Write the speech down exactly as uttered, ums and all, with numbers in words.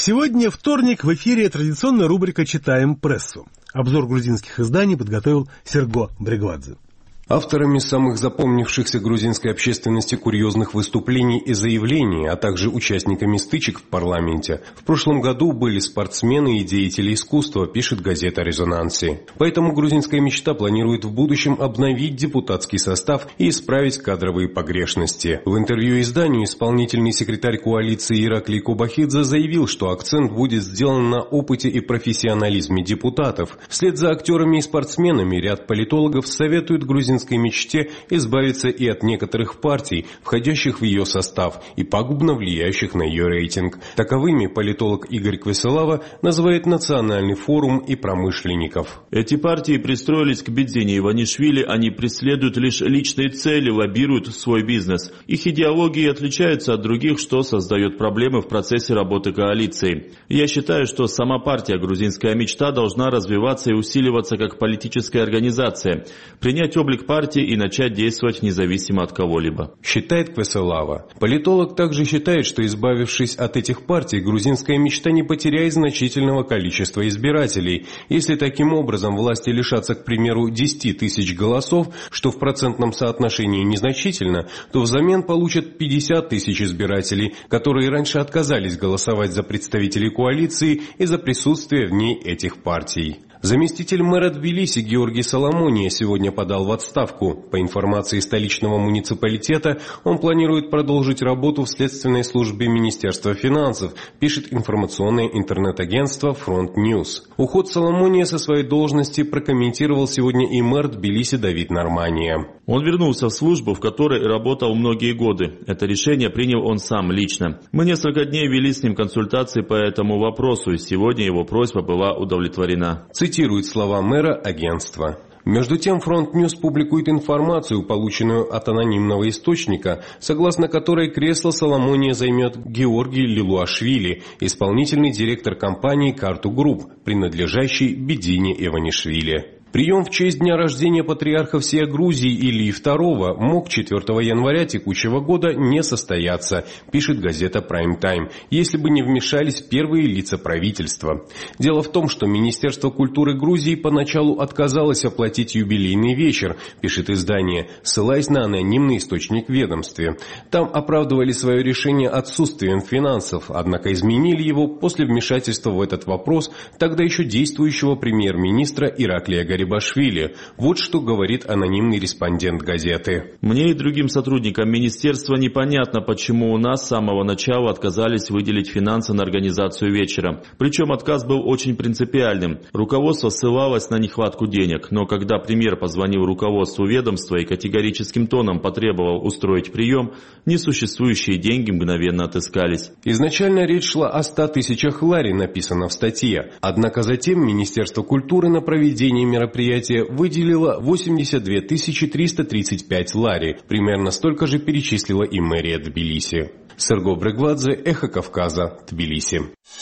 Сегодня вторник, в эфире традиционная рубрика «Читаем прессу». Обзор грузинских изданий подготовил Серго Брегвадзе. Авторами самых запомнившихся грузинской общественности курьезных выступлений и заявлений, а также участниками стычек в парламенте, в прошлом году были спортсмены и деятели искусства, пишет газета «Резонанси». Поэтому грузинская мечта планирует в будущем обновить депутатский состав и исправить кадровые погрешности. В интервью изданию исполнительный секретарь коалиции Ираклий Кобахидзе заявил, что акцент будет сделан на опыте и профессионализме депутатов. Вслед за актерами и спортсменами ряд политологов советует грузинской мечте избавиться и от некоторых партий, входящих в ее состав и пагубно влияющих на ее рейтинг. Таковыми политолог Игорь Квесолава называет Национальный форум и промышленников. Эти партии пристроились к Бедзине Иванишвили, они преследуют лишь личные цели, лоббируют свой бизнес. Их идеологии отличаются от других, что создает проблемы в процессе работы коалиции. Я считаю, что сама партия «Грузинская мечта» должна развиваться и усиливаться как политическая организация, принять облик партии и начать действовать независимо от кого-либо. Считает Квесолава. Политолог также считает, что избавившись от этих партий, грузинская мечта не потеряет значительного количества избирателей. Если таким образом власти лишатся, к примеру, десять тысяч голосов, что в процентном соотношении незначительно, то взамен получат пятьдесят тысяч избирателей, которые раньше отказались голосовать за представителей коалиции из-за присутствия в ней этих партий. Заместитель мэра Тбилиси Георгий Соломония сегодня подал в отставку. По информации столичного муниципалитета, он планирует продолжить работу в следственной службе Министерства финансов, пишет информационное интернет-агентство Фронт Ньюс. Уход Соломония со своей должности прокомментировал сегодня и мэр Тбилиси Давид Нормания. Он вернулся в службу, в которой работал многие годы. Это решение принял он сам лично. Мы несколько дней вели с ним консультации по этому вопросу, и сегодня его просьба была удовлетворена. Цитирует слова мэра агентства. Между тем, Фронт Ньюс публикует информацию, полученную от анонимного источника, согласно которой кресло Соломония займет Георгий Лилуашвили, исполнительный директор компании «Карту Групп», принадлежащей Бедзине Иванишвили. Прием в честь дня рождения патриарха всея Грузии Илии второго мог четвёртого января текущего года не состояться, пишет газета Prime Time, если бы не вмешались первые лица правительства. Дело в том, что Министерство культуры Грузии поначалу отказалось оплатить юбилейный вечер, пишет издание, ссылаясь на анонимный источник в ведомстве. Там оправдывали свое решение отсутствием финансов, однако изменили его после вмешательства в этот вопрос тогда еще действующего премьер-министра Ираклия Гарибашвили. Вот что говорит анонимный респондент газеты. Мне и другим сотрудникам министерства непонятно, почему у нас с самого начала отказались выделить финансы на организацию вечера. Причем отказ был очень принципиальным. Руководство ссылалось на нехватку денег, но когда премьер позвонил руководству ведомства и категорическим тоном потребовал устроить прием, несуществующие деньги мгновенно отыскались. Изначально речь шла о ста тысячах лари, написано в статье. Однако затем Министерство культуры на проведение мероприятия Мероприятие выделило восемьдесят две тысячи триста тридцать пять лари, примерно столько же перечислила и мэрия Тбилиси. Серго Брегвадзе, Эхо Кавказа, Тбилиси.